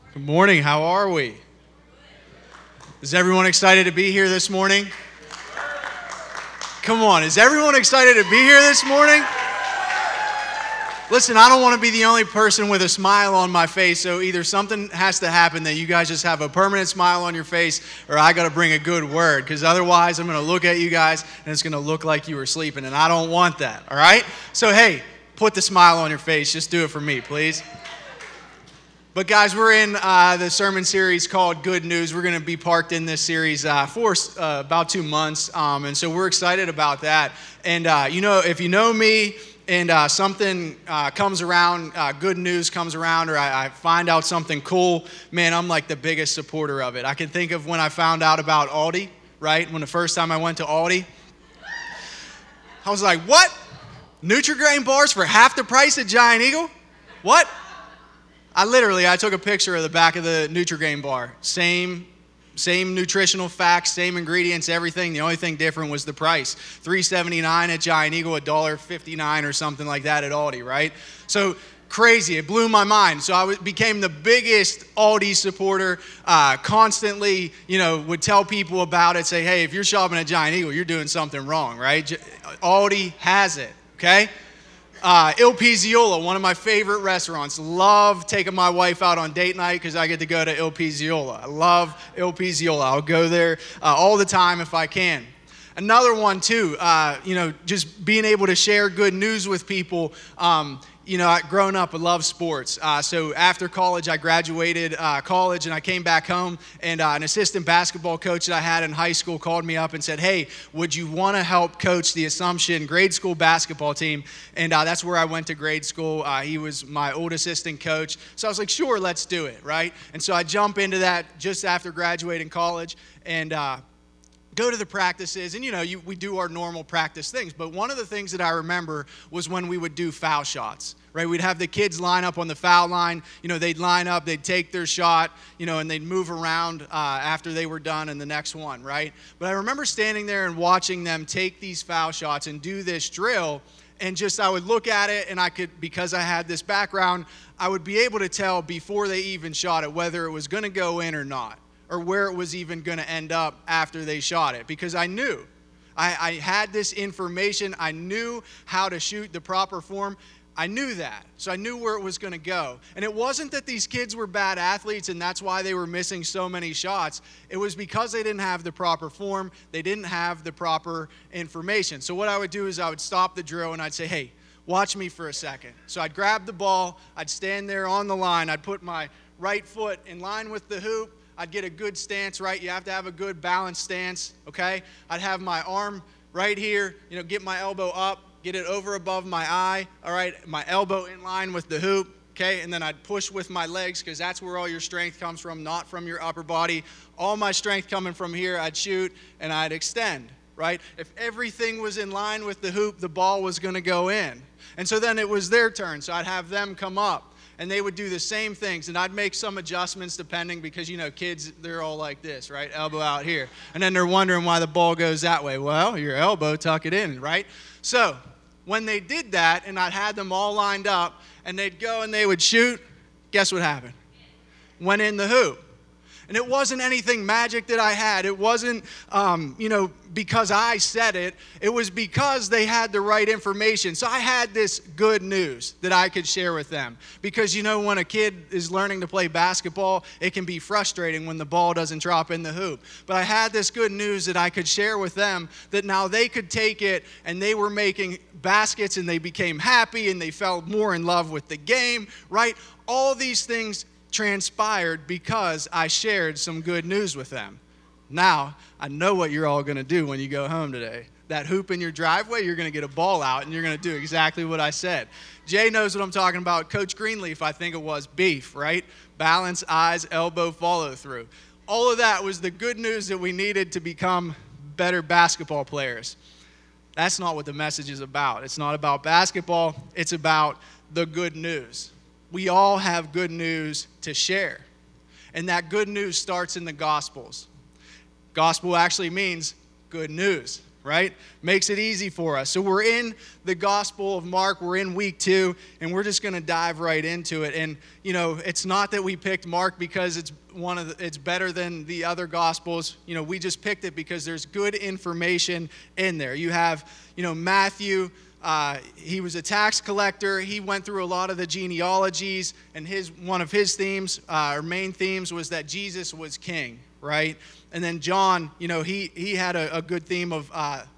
Good morning. How are we? Is everyone excited to be here this morning? Come on. Is everyone excited to be here this morning? Listen, I don't want to be the only person with a smile on my face, so either something has to happen that you guys just have a permanent smile on your face, or I got to bring a good word, because otherwise I'm going to look at you guys and it's going to look like you were sleeping, and I don't want that, all right? So, hey, put the smile on your face. Just do it for me, please. But guys, we're in the sermon series called Good News. We're going to be parked in this series for about 2 months, and so we're excited about that. And, if you know me and something comes around, good news comes around, or I find out something cool, man, I'm like the biggest supporter of it. I can think of when I found out about Aldi, right? When the first time I went to Aldi, I was like, what? Nutri-Grain bars for half the price at Giant Eagle? What? I took a picture of the back of the Nutri-Grain bar. Same nutritional facts, same ingredients, everything. The only thing different was the price. $3.79 at Giant Eagle, $1.59 or something like that at Aldi, right? So crazy. It blew my mind. So I became the biggest Aldi supporter. Constantly, would tell people about it. Say, hey, if you're shopping at Giant Eagle, you're doing something wrong, right? Aldi has it, okay? Il Pizziola, one of my favorite restaurants. Love taking my wife out on date night because I get to go to Il Pizziola. I love Il Pizziola. I'll go there all the time if I can. Another one too, just being able to share good news with people. Growing up, I love sports. So after college, I graduated college and I came back home, and an assistant basketball coach that I had in high school called me up and said, hey, would you want to help coach the Assumption grade school basketball team? And that's where I went to grade school. He was my old assistant coach. So I was like, sure, let's do it, right? And so I jump into that just after graduating college and go to the practices, and we do our normal practice things. But one of the things that I remember was when we would do foul shots, right? We'd have the kids line up on the foul line. They'd line up, they'd take their shot, and they'd move around after they were done in the next one, right? But I remember standing there and watching them take these foul shots and do this drill, and I would look at it, and because I had this background, I would be able to tell before they even shot it whether it was going to go in or not, or where it was even going to end up after they shot it, because I knew. I had this information. I knew how to shoot the proper form. I knew that. So I knew where it was going to go. And it wasn't that these kids were bad athletes and that's why they were missing so many shots. It was because they didn't have the proper form. They didn't have the proper information. So what I would do is I would stop the drill and I'd say, hey, watch me for a second. So I'd grab the ball. I'd stand there on the line. I'd put my right foot in line with the hoop. I'd get a good stance, right? You have to have a good balanced stance, okay? I'd have my arm right here, get my elbow up, get it over above my eye, all right? My elbow in line with the hoop, okay? And then I'd push with my legs because that's where all your strength comes from, not from your upper body. All my strength coming from here, I'd shoot and I'd extend, right? If everything was in line with the hoop, the ball was going to go in. And so then it was their turn, so I'd have them come up. And they would do the same things, and I'd make some adjustments depending because, kids, they're all like this, right? Elbow out here. And then they're wondering why the ball goes that way. Well, your elbow, tuck it in, right? So when they did that, and I'd had them all lined up, and they'd go and they would shoot, guess what happened? Went in the hoop. And it wasn't anything magic that I had. It wasn't, because I said it. It was because they had the right information. So I had this good news that I could share with them. Because, when a kid is learning to play basketball, it can be frustrating when the ball doesn't drop in the hoop. But I had this good news that I could share with them that now they could take it and they were making baskets and they became happy and they fell more in love with the game, right? All these things transpired because I shared some good news with them. Now, I know what you're all going to do when you go home today. That hoop in your driveway, you're going to get a ball out, and you're going to do exactly what I said. Jay knows what I'm talking about. Coach Greenleaf, I think it was, beef, right? Balance, eyes, elbow, follow through. All of that was the good news that we needed to become better basketball players. That's not what the message is about. It's not about basketball. It's about the good news. We all have good news to share. And that good news starts in the Gospels. Gospel actually means good news. right? Makes it easy for us. So we're in the Gospel of Mark. We're in week 2, and we're just going to dive right into it. And, it's not that we picked Mark because it's better than the other Gospels. We just picked it because there's good information in there. You have, Matthew. He was a tax collector. He went through a lot of the genealogies, and one of his themes, or main themes, was that Jesus was king, right? And then John, he had a good theme of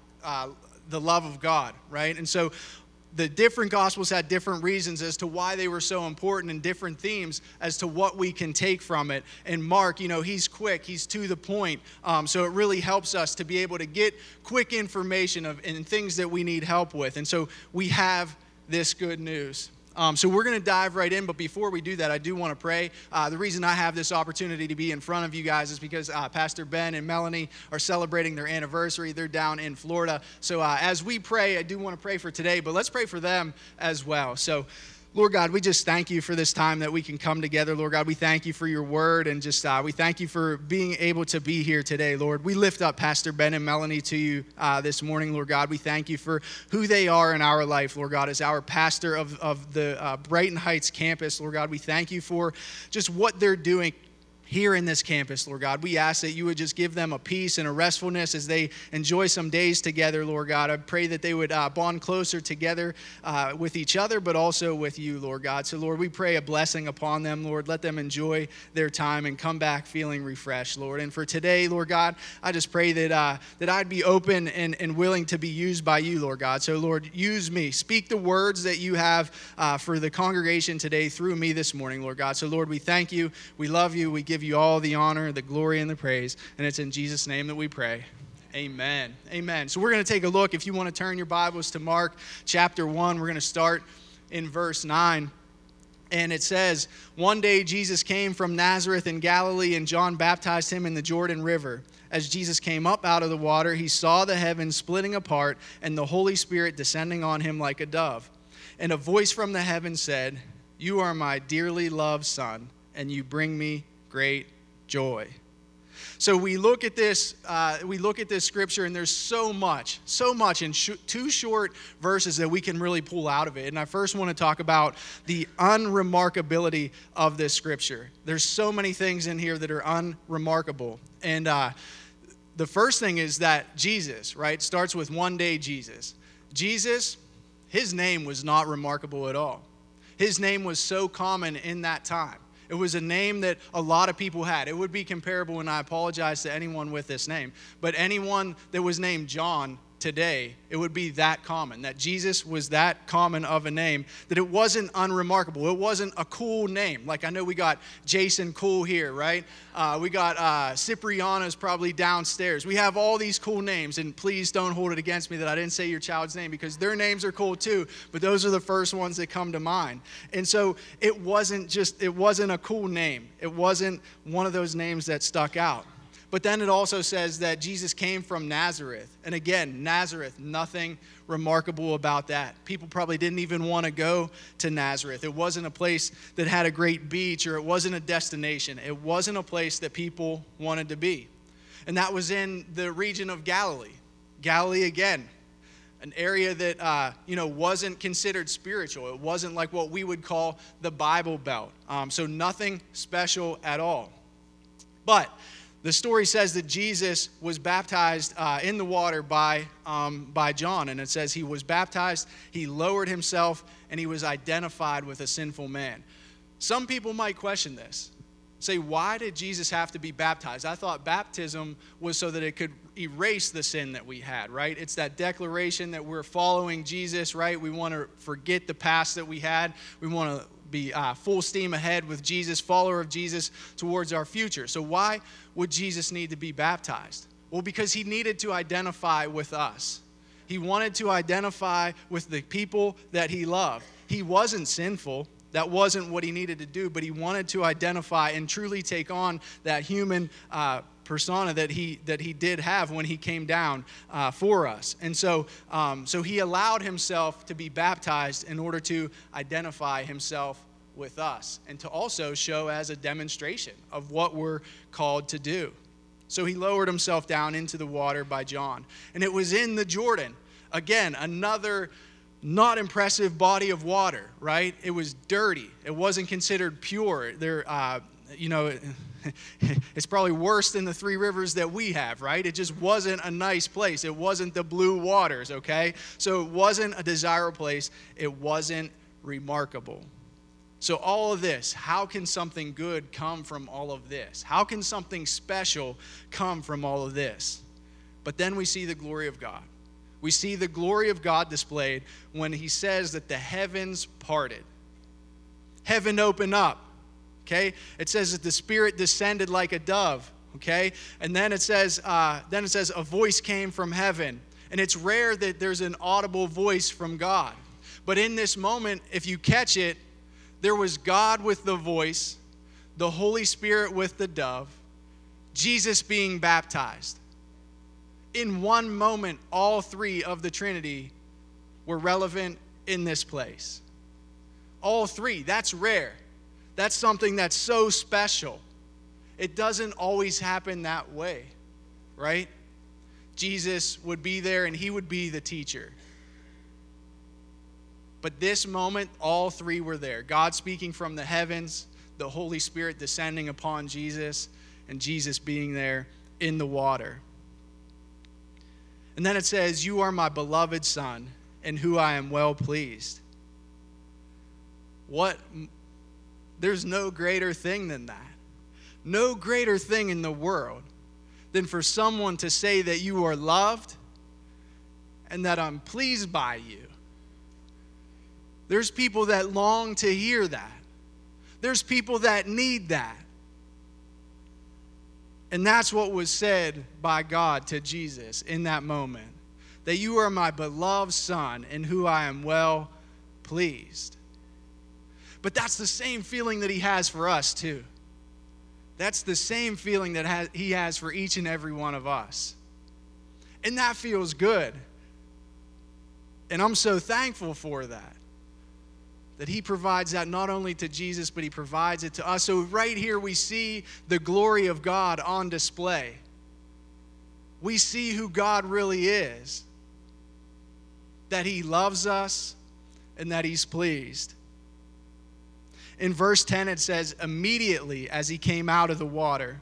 the love of God, right? And so the different Gospels had different reasons as to why they were so important and different themes as to what we can take from it. And Mark, he's quick, he's to the point. So it really helps us to be able to get quick information and things that we need help with. And so we have this good news. So we're going to dive right in, but before we do that, I do want to pray. The reason I have this opportunity to be in front of you guys is because Pastor Ben and Melanie are celebrating their anniversary. They're down in Florida. So as we pray, I do want to pray for today, but let's pray for them as well. So Lord God, we just thank you for this time that we can come together. Lord God, we thank you for your word, and just we thank you for being able to be here today, Lord. We lift up Pastor Ben and Melanie to you this morning, Lord God. We thank you for who they are in our life, Lord God, as our pastor of the Brighton Heights campus, Lord God. We thank you for just what they're doing here in this campus, Lord God. We ask that you would just give them a peace and a restfulness as they enjoy some days together, Lord God. I pray that they would bond closer together with each other, but also with you, Lord God. So, Lord, we pray a blessing upon them, Lord. Let them enjoy their time and come back feeling refreshed, Lord. And for today, Lord God, I just pray that I'd be open and willing to be used by you, Lord God. So, Lord, use me. Speak the words that you have for the congregation today through me this morning, Lord God. So, Lord, we thank you. We love you. We give you all the honor, the glory, and the praise. And it's in Jesus' name that we pray. Amen. Amen. So we're going to take a look. If you want to turn your Bibles to Mark chapter 1, we're going to start in verse 9. And it says, "One day Jesus came from Nazareth in Galilee, and John baptized him in the Jordan River. As Jesus came up out of the water, he saw the heavens splitting apart and the Holy Spirit descending on him like a dove. And a voice from the heavens said, 'You are my dearly loved Son, and you bring me great joy.'" So we look at this scripture, and there's so much in 2 short verses that we can really pull out of it. And I first want to talk about the unremarkability of this scripture. There's so many things in here that are unremarkable. And the first thing is that Jesus, right, starts with one day Jesus. Jesus, his name was not remarkable at all. His name was so common in that time. It was a name that a lot of people had. It would be comparable, and I apologize to anyone with this name, but anyone that was named John today, it would be that common, that Jesus was that common of a name, that it wasn't unremarkable. It wasn't a cool name. Like, I know we got Jason Cool here, right? We got Cipriana's probably downstairs. We have all these cool names, and please don't hold it against me that I didn't say your child's name, because their names are cool too, but those are the first ones that come to mind. And so it wasn't a cool name. It wasn't one of those names that stuck out. But then it also says that Jesus came from Nazareth. And again, Nazareth, nothing remarkable about that. People probably didn't even want to go to Nazareth. It wasn't a place that had a great beach, or it wasn't a destination. It wasn't a place that people wanted to be. And that was in the region of Galilee. Galilee, again, an area that wasn't considered spiritual. It wasn't like what we would call the Bible Belt. So nothing special at all. But the story says that Jesus was baptized in the water by John. And it says he was baptized, he lowered himself, and he was identified with a sinful man. Some people might question this. Say, why did Jesus have to be baptized? I thought baptism was so that it could erase the sin that we had, right? It's that declaration that we're following Jesus, right? We want to forget the past that we had. We want to be full steam ahead with Jesus, follower of Jesus, towards our future. So why would Jesus need to be baptized? Well, because he needed to identify with us. He wanted to identify with the people that he loved. He wasn't sinful. That wasn't what he needed to do, but he wanted to identify and truly take on that human persona that he did have when he came down for us. And so he allowed himself to be baptized in order to identify himself with us, and to also show as a demonstration of what we're called to do. So he lowered himself down into the water by John. And it was in the Jordan. Again, another not impressive body of water, right? It was dirty. It wasn't considered pure. It's probably worse than the three rivers that we have, right? It just wasn't a nice place. It wasn't the blue waters, okay? So it wasn't a desirable place. It wasn't remarkable. So all of this, how can something good come from all of this? How can something special come from all of this? But then we see the glory of God. We see the glory of God displayed when he says that the heavens parted. Heaven opened up, okay? It says that the Spirit descended like a dove, okay? And then it says a voice came from heaven. And it's rare that there's an audible voice from God. But in this moment, if you catch it, there was God with the voice, the Holy Spirit with the dove, Jesus being baptized. In one moment, all three of the Trinity were relevant in this place. All three. That's rare. That's something that's so special. It doesn't always happen that way, right? Jesus would be there and he would be the teacher. But this moment, all three were there. God speaking from the heavens, the Holy Spirit descending upon Jesus, and Jesus being there in the water. And then it says, "You are my beloved Son, in whom I am well pleased." There's no greater thing than that. No greater thing in the world than for someone to say that you are loved and that I'm pleased by you. There's people that long to hear that. There's people that need that. And that's what was said by God to Jesus in that moment. That you are my beloved Son, in whom I am well pleased. But that's the same feeling that he has for us too. That's the same feeling that he has for each and every one of us. And that feels good. And I'm so thankful for that. That he provides that not only to Jesus, but he provides it to us. So right here we see the glory of God on display. We see who God really is. That he loves us and that he's pleased. In verse 10 it says, immediately as he came out of the water,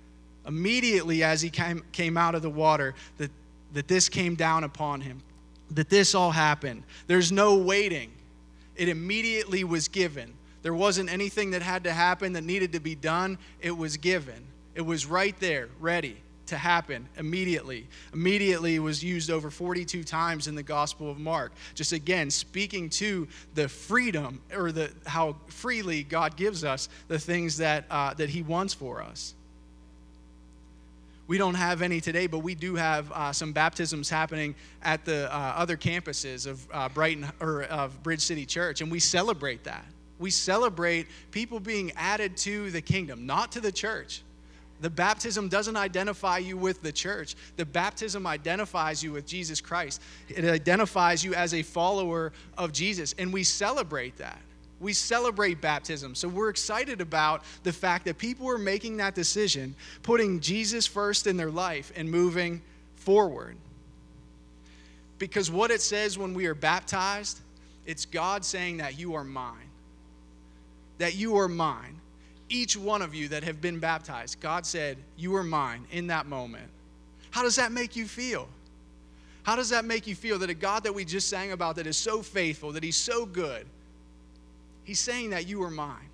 that this came down upon him. That this all happened. There's no waiting. It immediately was given. There wasn't anything that had to happen that needed to be done. It was given. It was right there, ready to happen immediately. Immediately was used over 42 times in the Gospel of Mark. Just again, speaking to the freedom or how freely God gives us the things that he wants for us. We don't have any today, but we do have some baptisms happening at the other campuses of Bridge City Church, and we celebrate that. We celebrate people being added to the kingdom, not to the church. The baptism doesn't identify you with the church. The baptism identifies you with Jesus Christ. It identifies you as a follower of Jesus, and we celebrate that. We celebrate baptism. So we're excited about the fact that people are making that decision, putting Jesus first in their life and moving forward. Because what it says when we are baptized, it's God saying that you are mine. That you are mine. Each one of you that have been baptized, God said, you are mine in that moment. How does that make you feel? How does that make you feel that a God that we just sang about that is so faithful, that he's so good, he's saying that you are mine.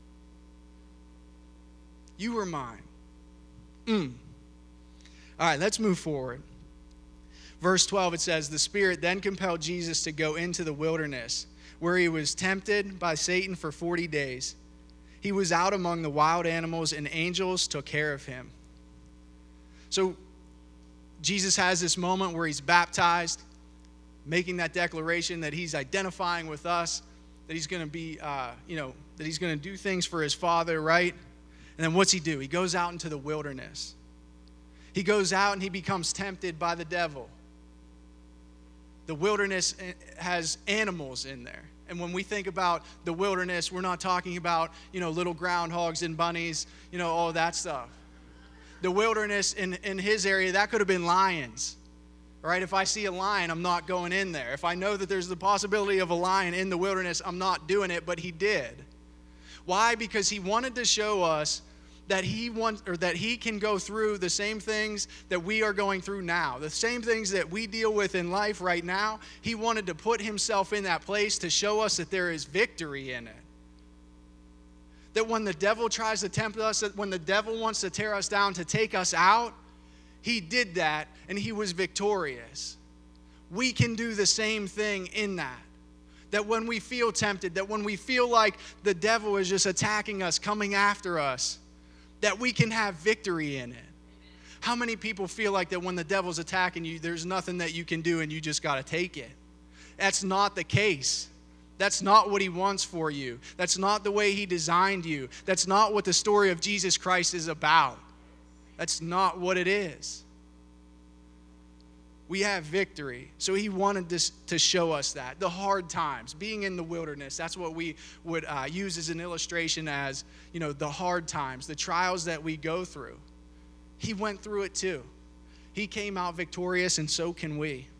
You are mine. All right, let's move forward. Verse 12, it says, the Spirit then compelled Jesus to go into the wilderness, where he was tempted by Satan for 40 days. He was out among the wild animals, and angels took care of him. So Jesus has this moment where he's baptized, making that declaration that he's identifying with us, that he's going to be, that he's going to do things for his Father, right? And then what's he do? He goes out into the wilderness. He goes out and he becomes tempted by the devil. The wilderness has animals in there. And when we think about the wilderness, we're not talking about, little groundhogs and bunnies, all that stuff. The wilderness in his area, that could have been lions. Right? If I see a lion, I'm not going in there. If I know that there's the possibility of a lion in the wilderness, I'm not doing it, but he did. Why? Because he wanted to show us that he can go through the same things that we are going through now. The same things that we deal with in life right now. He wanted to put himself in that place to show us that there is victory in it. That when the devil tries to tempt us, that when the devil wants to tear us down, to take us out, he did that, and he was victorious. We can do the same thing in that. That when we feel tempted, that when we feel like the devil is just attacking us, coming after us, that we can have victory in it. How many people feel like that when the devil's attacking you, there's nothing that you can do and you just got to take it? That's not the case. That's not what he wants for you. That's not the way he designed you. That's not what the story of Jesus Christ is about. That's not what it is. We have victory. So he wanted this to show us that. The hard times, being in the wilderness, that's what we would use as an illustration as, the hard times, the trials that we go through. He went through it too. He came out victorious, and so can we.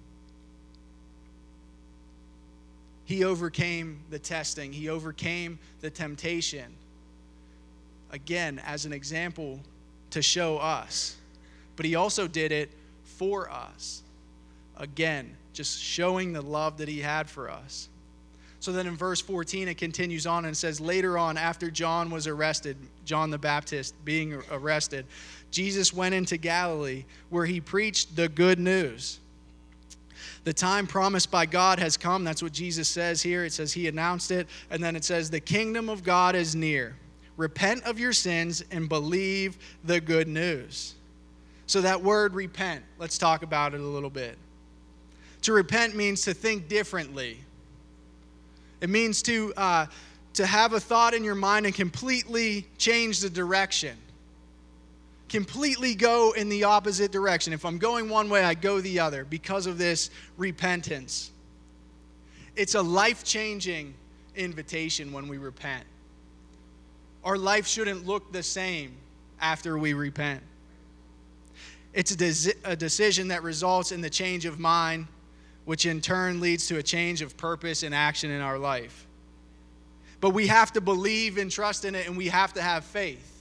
He overcame the testing. He overcame the temptation. Again, as an example to show us. But he also did it for us. Again, just showing the love that he had for us. So then in verse 14, it continues on and says, later on, after John was arrested, John the Baptist being arrested, Jesus went into Galilee where he preached the good news. The time promised by God has come. That's what Jesus says here. It says he announced it. And then it says, the kingdom of God is near. Repent of your sins and believe the good news. So that word repent, let's talk about it a little bit. To repent means to think differently. It means to have a thought in your mind and completely change the direction. Completely go in the opposite direction. If I'm going one way, I go the other because of this repentance. It's a life-changing invitation when we repent. Our life shouldn't look the same after we repent. It's a decision that results in the change of mind, which in turn leads to a change of purpose and action in our life. But we have to believe and trust in it, and we have to have faith.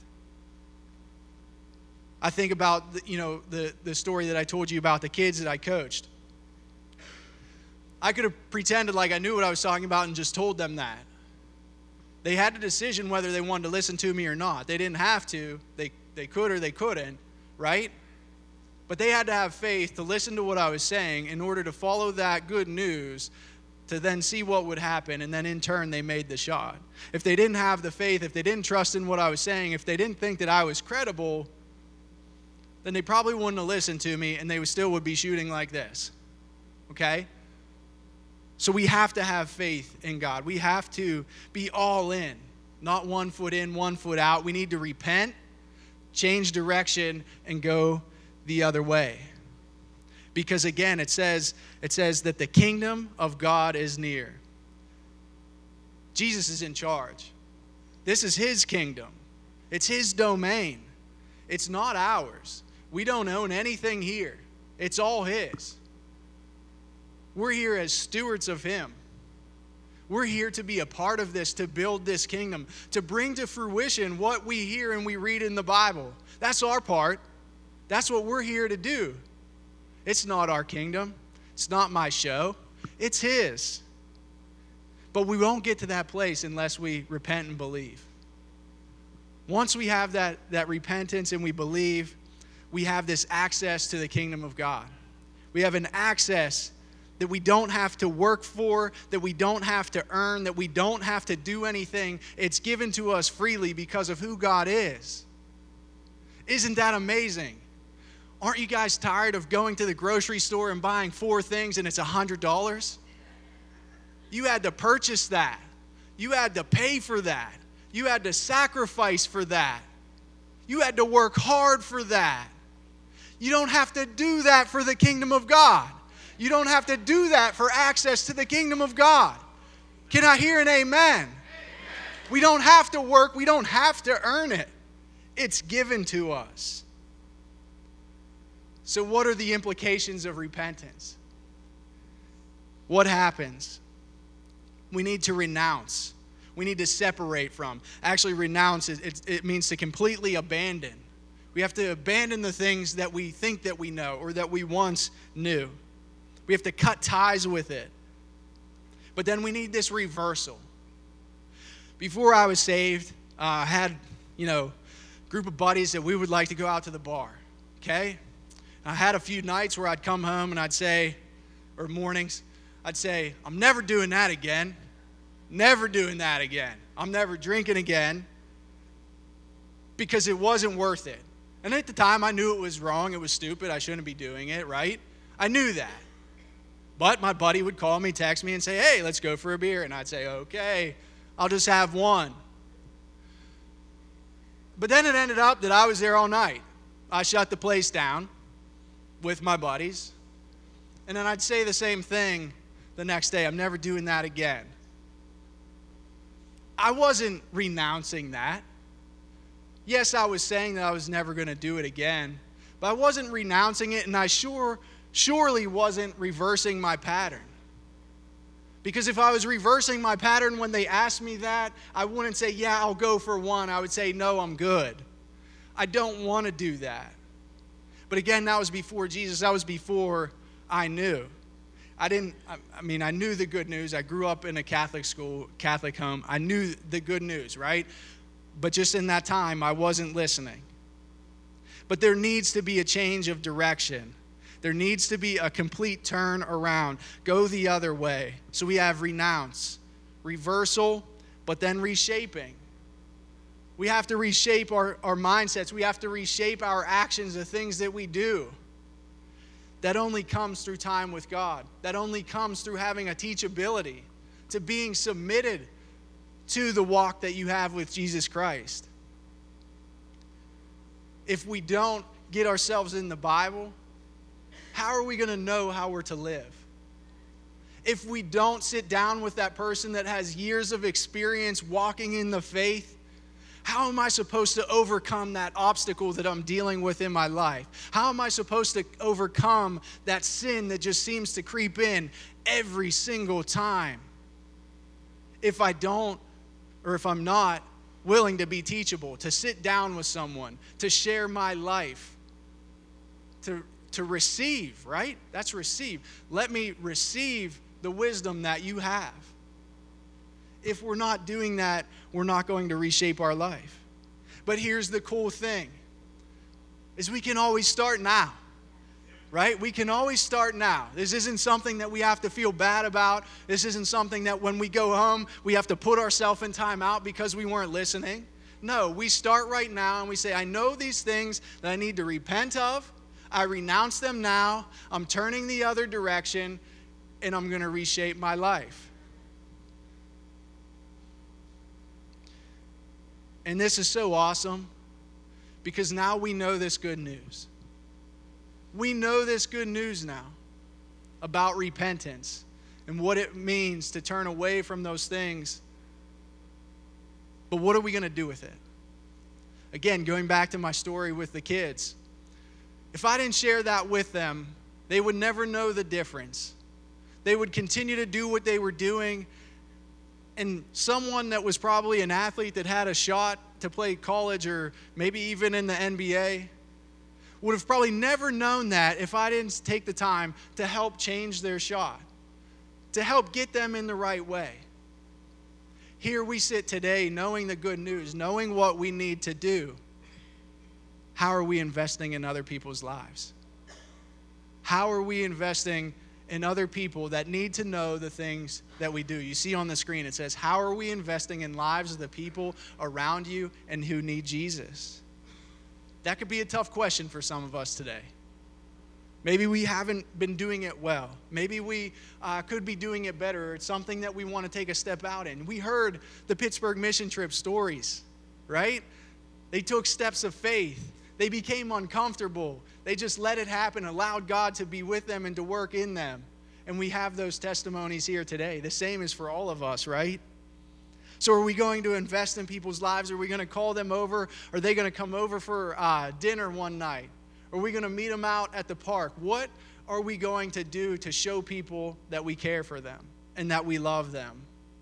I think about the story that I told you about the kids that I coached. I could have pretended like I knew what I was talking about and just told them that. They had a decision whether they wanted to listen to me or not. They didn't have to. They could or they couldn't, right? But they had to have faith to listen to what I was saying in order to follow that good news to then see what would happen, and then in turn they made the shot. If they didn't have the faith, if they didn't trust in what I was saying, if they didn't think that I was credible, then they probably wouldn't have listened to me, and they still would be shooting like this, okay? So we have to have faith in God. We have to be all in, not 1 foot in, 1 foot out. We need to repent, change direction, and go the other way. Because again, it says that the kingdom of God is near. Jesus is in charge. This is his kingdom. It's his domain. It's not ours. We don't own anything here. It's all his. We're here as stewards of him. We're here to be a part of this, to build this kingdom, to bring to fruition what we hear and we read in the Bible. That's our part. That's what we're here to do. It's not our kingdom. It's not my show. It's his. But we won't get to that place unless we repent and believe. Once we have that repentance and we believe, we have this access to the kingdom of God. We have an access that we don't have to work for, that we don't have to earn, that we don't have to do anything. It's given to us freely because of who God is. Isn't that amazing? Aren't you guys tired of going to the grocery store and buying 4 things and it's $100? You had to purchase that. You had to pay for that. You had to sacrifice for that. You had to work hard for that. You don't have to do that for the kingdom of God. You don't have to do that for access to the kingdom of God. Can I hear an amen? Amen. We don't have to work. We don't have to earn it. It's given to us. So what are the implications of repentance? What happens? We need to renounce. We need to separate from. Actually, renounce, it means to completely abandon. We have to abandon the things that we think that we know or that we once knew. We have to cut ties with it. But then we need this reversal. Before I was saved, I had, a group of buddies that we would like to go out to the bar, okay? I had a few nights where I'd come home and I'd say, or mornings, I'd say, I'm never doing that again. Never doing that again. I'm never drinking again because it wasn't worth it. And at the time, I knew it was wrong. It was stupid. I shouldn't be doing it, right? I knew that. But my buddy would call me, text me, and say, hey, let's go for a beer. And I'd say, okay, I'll just have one. But then it ended up that I was there all night. I shut the place down with my buddies. And then I'd say the same thing the next day. I'm never doing that again. I wasn't renouncing that. Yes, I was saying that I was never going to do it again. But I wasn't renouncing it, and I surely wasn't reversing my pattern. Because if I was reversing my pattern when they asked me that, I wouldn't say, yeah, I'll go for one. I would say, no, I'm good. I don't want to do that. But again, that was before Jesus. That was before I knew. I knew the good news. I grew up in a Catholic school, Catholic home. I knew the good news, right? But just in that time, I wasn't listening. But there needs to be a change of direction. There needs to be a complete turn around. Go the other way. So we have renounce, reversal, but then reshaping. We have to reshape our mindsets. We have to reshape our actions, the things that we do. That only comes through time with God. That only comes through having a teachability, to being submitted to the walk that you have with Jesus Christ. If we don't get ourselves in the Bible, how are we going to know how we're to live? If we don't sit down with that person that has years of experience walking in the faith, how am I supposed to overcome that obstacle that I'm dealing with in my life? How am I supposed to overcome that sin that just seems to creep in every single time? If I don't, or if I'm not willing to be teachable, to sit down with someone, to share my life, to receive, right? That's receive. Let me receive the wisdom that you have. If we're not doing that, we're not going to reshape our life. But here's the cool thing, is we can always start now, right? We can always start now. This isn't something that we have to feel bad about. This isn't something that when we go home, we have to put ourselves in time out because we weren't listening. No, we start right now and we say, I know these things that I need to repent of. I renounce them now. I'm turning the other direction, and I'm going to reshape my life. And this is so awesome because now we know this good news. We know this good news now about repentance and what it means to turn away from those things. But what are we going to do with it? Again, going back to my story with the kids. If I didn't share that with them, they would never know the difference. They would continue to do what they were doing. And someone that was probably an athlete that had a shot to play college or maybe even in the NBA would have probably never known that if I didn't take the time to help change their shot, to help get them in the right way. Here we sit today knowing the good news, knowing what we need to do. How are we investing in other people's lives? How are we investing in other people that need to know the things that we do? You see on the screen, it says, how are we investing in lives of the people around you and who need Jesus? That could be a tough question for some of us today. Maybe we haven't been doing it well. Maybe we could be doing it better. It's something that we want to take a step out in. We heard the Pittsburgh mission trip stories, right? They took steps of faith. They became uncomfortable. They just let it happen, allowed God to be with them and to work in them. And we have those testimonies here today. The same is for all of us, right? So are we going to invest in people's lives? Are we going to call them over? Are they going to come over for dinner one night? Are we going to meet them out at the park? What are we going to do to show people that we care for them and that we love them?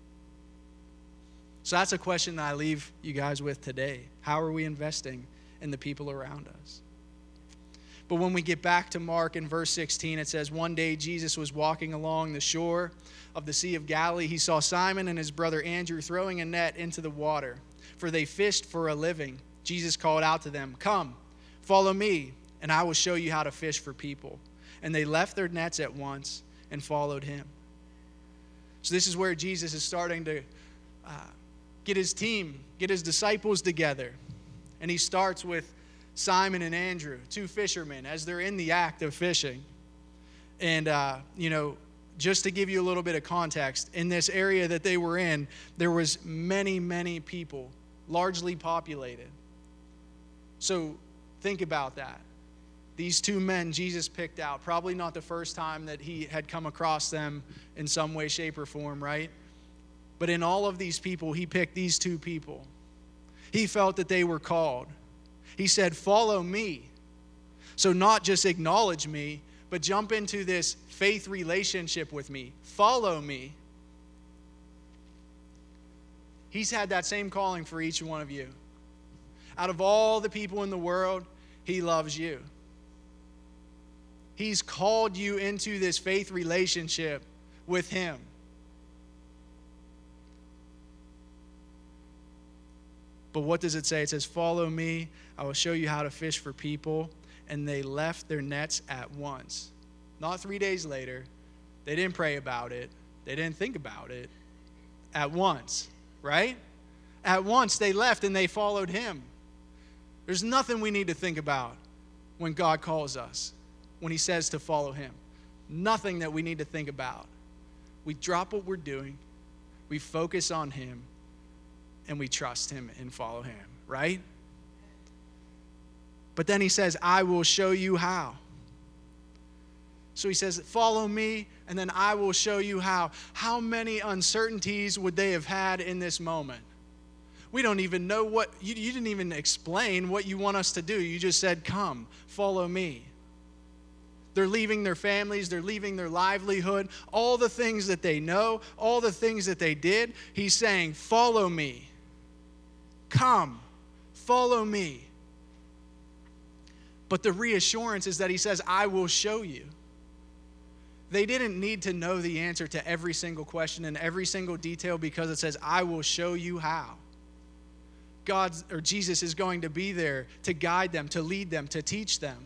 So that's a question that I leave you guys with today. How are we investing in the people around us? But when we get back to Mark in verse 16, it says, one day Jesus was walking along the shore of the Sea of Galilee. He saw Simon and his brother Andrew throwing a net into the water, for they fished for a living. Jesus called out to them, "Come, follow me, and I will show you how to fish for people." And they left their nets at once and followed him. So this is where Jesus is starting to get his team, get his disciples together. And he starts with Simon and Andrew, two fishermen, as they're in the act of fishing. And, just to give you a little bit of context, in this area that they were in, there was many, many people, largely populated. So think about that. These two men Jesus picked out, probably not the first time that he had come across them in some way, shape, or form, right? But in all of these people, he picked these two people. He felt that they were called. He said, "Follow me." So not just acknowledge me, but jump into this faith relationship with me. Follow me. He's had that same calling for each one of you. Out of all the people in the world, he loves you. He's called you into this faith relationship with him. But what does it say? It says, "Follow me. I will show you how to fish for people." And they left their nets at once. Not 3 days later. They didn't pray about it. They didn't think about it. At once, right? At once they left and they followed him. There's nothing we need to think about when God calls us, when he says to follow him. Nothing that we need to think about. We drop what we're doing, we focus on him, and we trust him and follow him, right? But then he says, "I will show you how." So he says, "Follow me, and then I will show you how." How many uncertainties would they have had in this moment? We don't even know what, you didn't even explain what you want us to do. You just said, "Come, follow me." They're leaving their families, they're leaving their livelihood, all the things that they know, all the things that they did. He's saying, "Follow me. Come, follow me." But the reassurance is that he says, "I will show you." They didn't need to know the answer to every single question and every single detail, because it says, "I will show you how." Jesus is going to be there to guide them, to lead them, to teach them.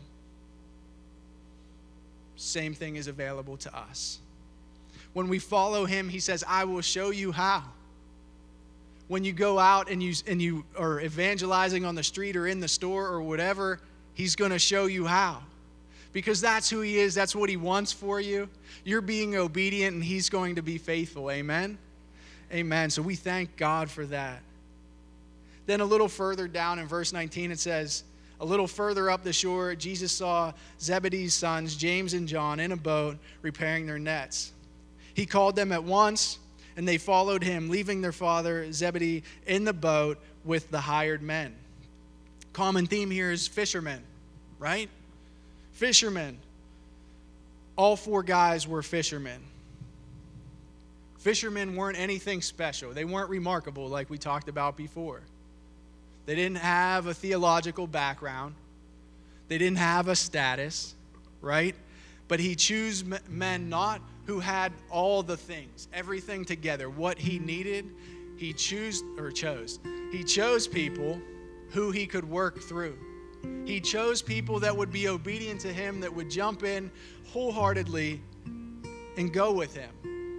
Same thing is available to us. When we follow him, he says, "I will show you how." When you go out and you are evangelizing on the street or in the store or whatever, he's going to show you how. Because that's who he is. That's what he wants for you. You're being obedient and he's going to be faithful. Amen? Amen. So we thank God for that. Then a little further down in verse 19, it says, a little further up the shore, Jesus saw Zebedee's sons, James and John, in a boat repairing their nets. He called them at once, and they followed him, leaving their father Zebedee in the boat with the hired men. Common theme here is fishermen, right? Fishermen. All four guys were fishermen. Fishermen weren't anything special. They weren't remarkable like we talked about before. They didn't have a theological background. They didn't have a status, right? But he chose men not who had all the things, everything together, what he needed. He chose. He chose people who he could work through. He chose people that would be obedient to him, that would jump in wholeheartedly and go with him.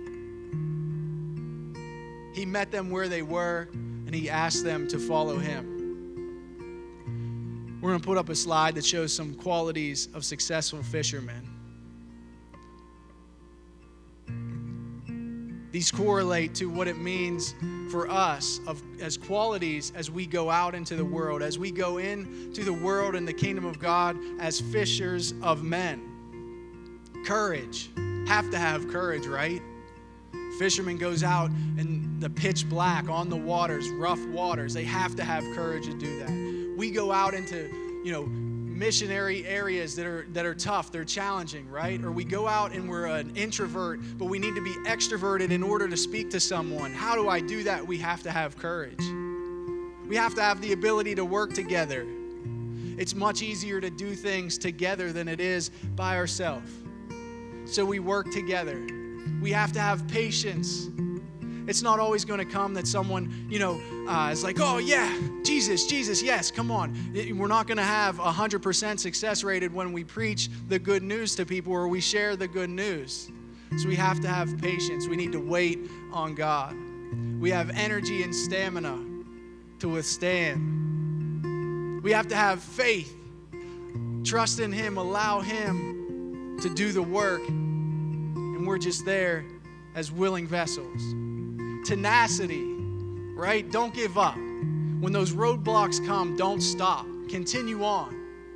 He met them where they were, and he asked them to follow him. We're going to put up a slide that shows some qualities of successful fishermen. These correlate to what it means for us as qualities as we go out into the world, as we go into the world and the kingdom of God as fishers of men. Courage. Have to have courage, right? Fisherman goes out in the pitch black on the waters, rough waters. They have to have courage to do that. We go out into, missionary areas that are tough, they're challenging, right? Or we go out and we're an introvert, but we need to be extroverted in order to speak to someone. How do I do that? We have to have courage. We have to have the ability to work together. It's much easier to do things together than it is by ourselves. So we work together. We have to have patience. It's not always going to come that someone, is like, oh yeah, Jesus, yes, come on. We're not going to have 100% success rated when we preach the good news to people or we share the good news. So we have to have patience. We need to wait on God. We have energy and stamina to withstand. We have to have faith. Trust in Him, allow Him to do the work, and we're just there as willing vessels. Tenacity, right? Don't give up. When those roadblocks come, don't stop. Continue on.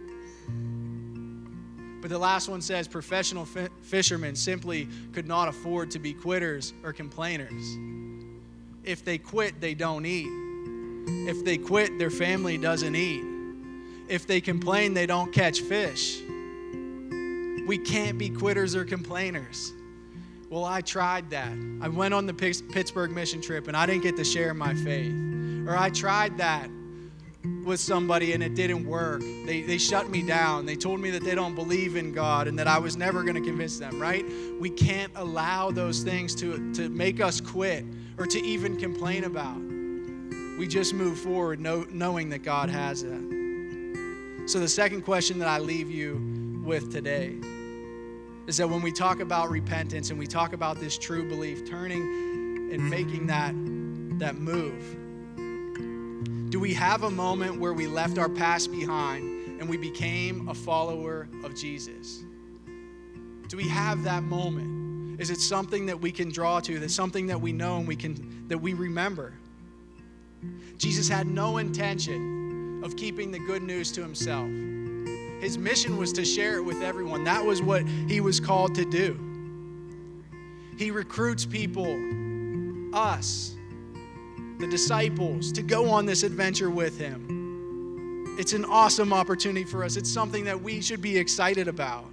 But the last one says professional fishermen simply could not afford to be quitters or complainers. If they quit, they don't eat. If they quit, their family doesn't eat. If they complain, they don't catch fish. We can't be quitters or complainers. Well, I tried that. I went on the Pittsburgh mission trip and I didn't get to share my faith. Or I tried that with somebody and it didn't work. They shut me down. They told me that they don't believe in God and that I was never going to convince them, right? We can't allow those things to make us quit or to even complain about. We just move forward knowing that God has that. So the second question that I leave you with today is that when we talk about repentance and we talk about this true belief, turning and making that move, do we have a moment where we left our past behind and we became a follower of Jesus? Do we have that moment? Is it something that we can draw to, that's something that we know and that we remember? Jesus had no intention of keeping the good news to himself. His mission was to share it with everyone. That was what he was called to do. He recruits people, us, the disciples, to go on this adventure with him. It's an awesome opportunity for us. It's something that we should be excited about.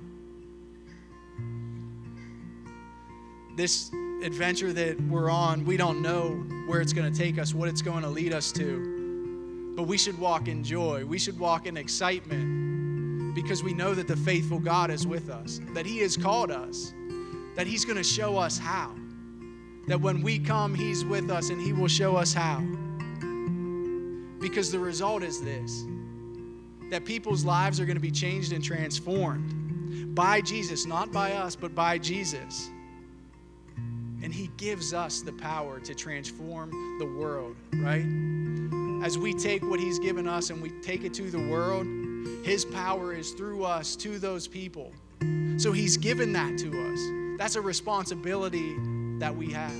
This adventure that we're on, we don't know where it's going to take us, what it's going to lead us to. But we should walk in joy. We should walk in excitement because we know that the faithful God is with us, that he has called us, that he's going to show us how. That when we come, he's with us and he will show us how. Because the result is this, that people's lives are going to be changed and transformed by Jesus, not by us, but by Jesus. And he gives us the power to transform the world, right? As we take what he's given us and we take it to the world, his power is through us to those people. So he's given that to us. That's a responsibility that we have.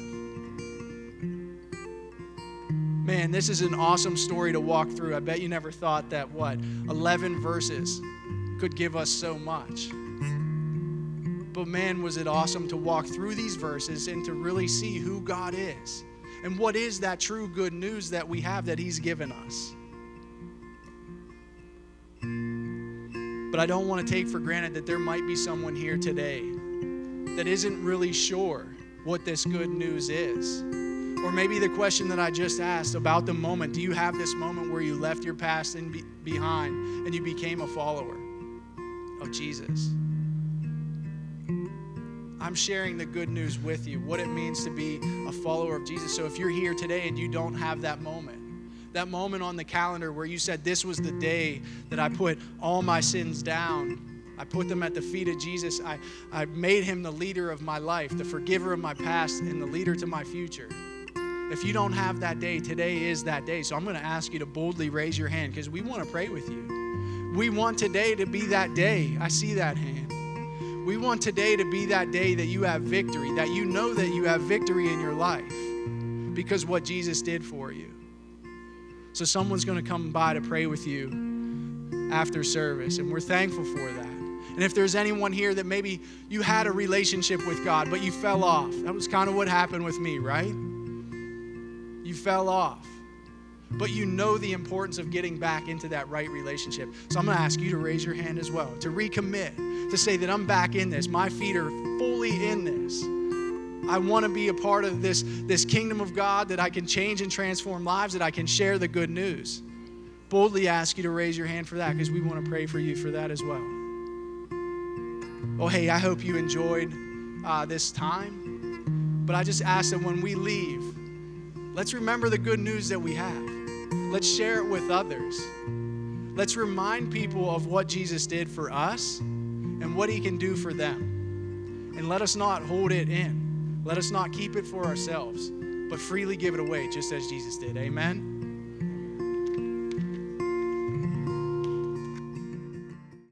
Man, this is an awesome story to walk through. I bet you never thought that, 11 verses could give us so much. But man, was it awesome to walk through these verses and to really see who God is and what is that true good news that we have that he's given us. But I don't want to take for granted that there might be someone here today that isn't really sure what this good news is. Or maybe the question that I just asked about the moment, do you have this moment where you left your past behind and you became a follower of Jesus? I'm sharing the good news with you, what it means to be a follower of Jesus. So if you're here today and you don't have that moment on the calendar where you said, this was the day that I put all my sins down, I put them at the feet of Jesus, I made him the leader of my life, the forgiver of my past, and the leader to my future. If you don't have that day, today is that day. So I'm going to ask you to boldly raise your hand because we want to pray with you. We want today to be that day. I see that hand. We want today to be that day that you have victory, that you know that you have victory in your life because what Jesus did for you. So someone's going to come by to pray with you after service, and we're thankful for that. And if there's anyone here that maybe you had a relationship with God, but you fell off. That was kind of what happened with me, right? You fell off. but you know the importance of getting back into that right relationship. So I'm going to ask you to raise your hand as well, to recommit, to say that I'm back in this. My feet are fully in this. I want to be a part of this kingdom of God, that I can change and transform lives, that I can share the good news. Boldly ask you to raise your hand for that, because we want to pray for you for that as well. Well, hey, I hope you enjoyed this time. But I just ask that when we leave, let's remember the good news that we have. Let's share it with others. Let's remind people of what Jesus did for us and what he can do for them. And let us not hold it in. Let us not keep it for ourselves, but freely give it away, just as Jesus did. Amen.